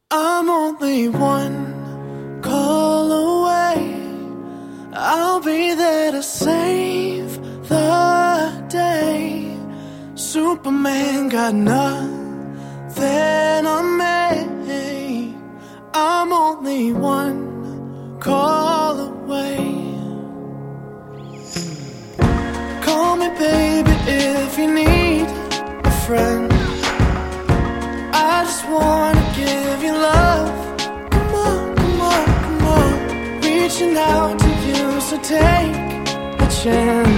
I'm only one call away. I'll be there to save the day. Superman got nothing on me. I'm only one call away. Call me baby if you need a friend. I just wanna give you love. Come on, come on, come on. Reaching out to you, so take a chance.